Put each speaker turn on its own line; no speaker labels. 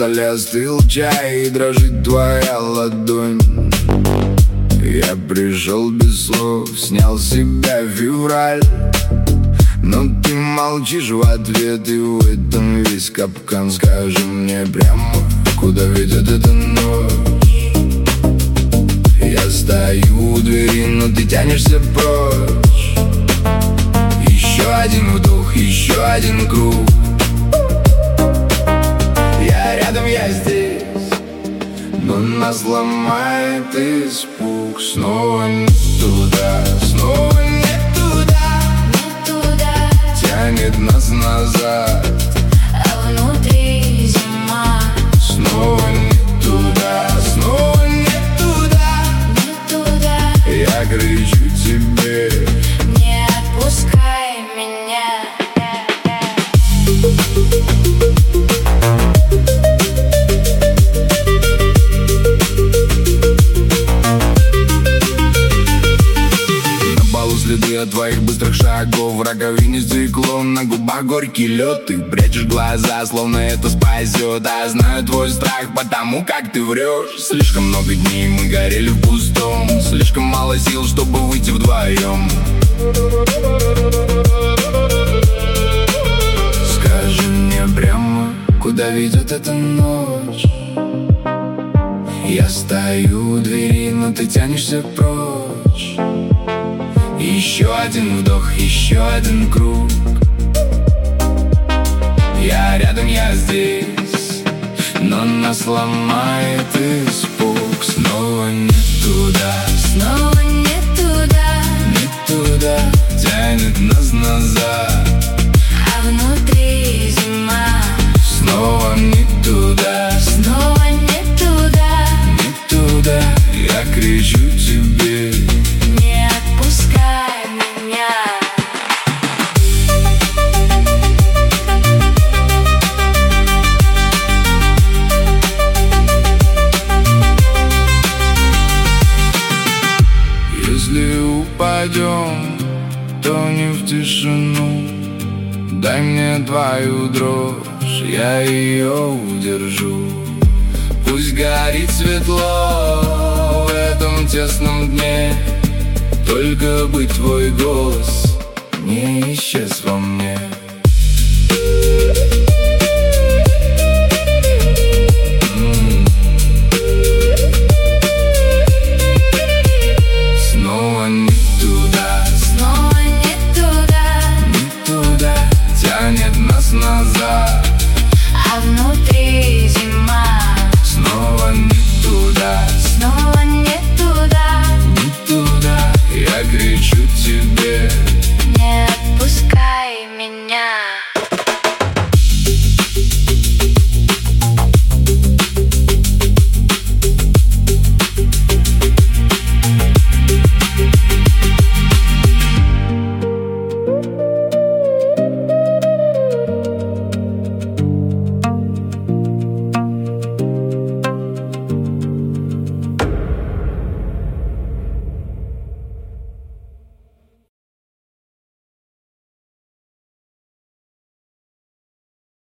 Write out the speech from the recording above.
столе остыл чай, и дрожит твоя ладонь. Я пришел без слов, снял с себя февраль, но ты молчишь в ответ, и в этом весь капкан. Скажи мне прямо, куда ведет эта ночь? Я стою у двери, но ты тянешься прочь. Еще один вдох, еще один круг. Я рядом, я здесь, но нас ломает испуг. Снова не туда, снова не туда, тянет нас назад,
а внутри зима.
снова не туда, снова не туда. Я кричу тебе:
Не отпускай меня.
на полу следы от твоих быстрых шагов, в раковине циклон, на губах горький лед. Ты прячешь глаза, словно это спасет. А я знаю твой страх, потому как ты врешь. Слишком много дней мы горели в пустом, слишком мало сил, чтобы выйти вдвоем. Скажи мне прямо, куда ведет эта ночь? Я стою у двери, но ты тянешься прочь. Еще один вдох, еще один круг. Я рядом, я здесь, но нас ломает испуг. Снова не туда,
Снова не
туда, тянет нас назад,
а внутри зима.
снова не туда,
Снова не
туда. Я кричу тебе:
Не отпускай меня.
если упадем, то не в тишину. Дай мне твою дрожь, я ее удержу. Пусть горит светло в этом тесном дне, только бы твой голос не исчез во мне.